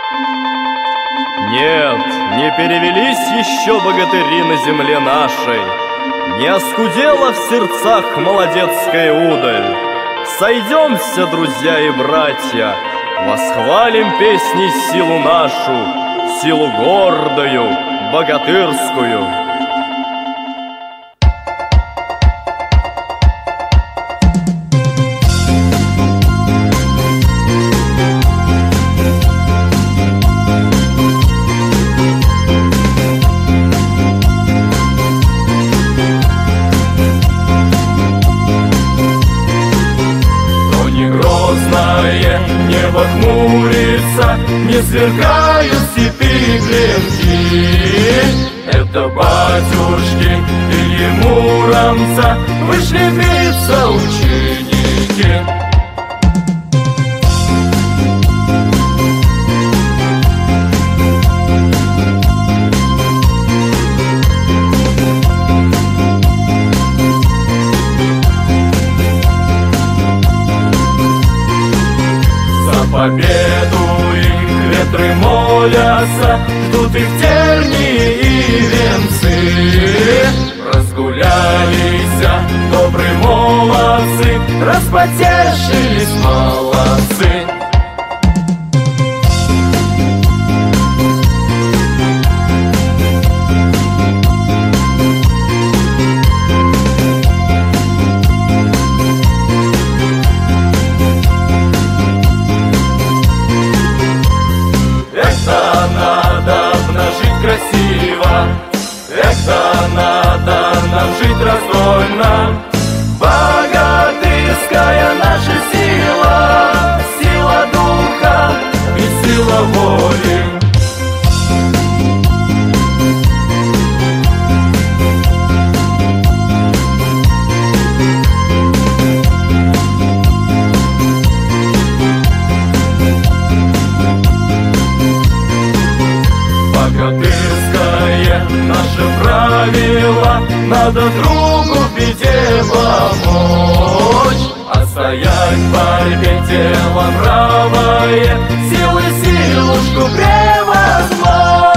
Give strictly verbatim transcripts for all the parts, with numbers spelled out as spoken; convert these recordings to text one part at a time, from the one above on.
Нет, не перевелись еще богатыри на земле нашей, не оскудела в сердцах молодецкая удаль. Сойдемся, друзья и братья, восхвалим песней силу нашу, силу гордую, богатырскую. Небо хмурится, не сверкают степи гребки. Это батюшки Ильи Муромца вышли биться ученики. Победу их ветры молятся, ждут их тернии и венцы. Разгулялись добрые молодцы, распотешились молодцы. Красиво, эх-то надо нам жить раздольно. Богатырская наша сила, сила духа и сила воли. Богатырское наше правило, надо другу в беде помочь, а стоять в борьбе телом правое, силы силушку превозмочь.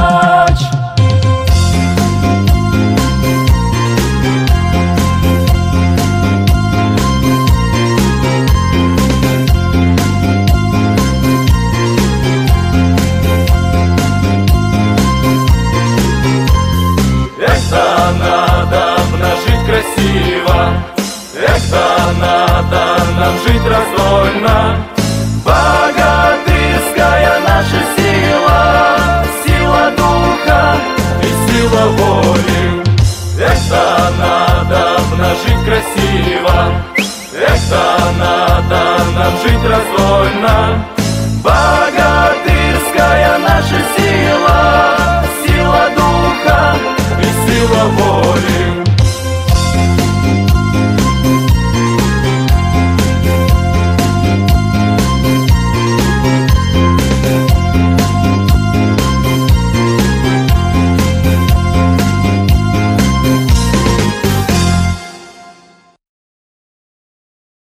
Надо обнажить красиво, эх-то надо нам жить раздольно. Богатырская наша сила, сила духа и сила воли. Эх-то надо обнажить красиво, эх-то надо нам жить раздольно.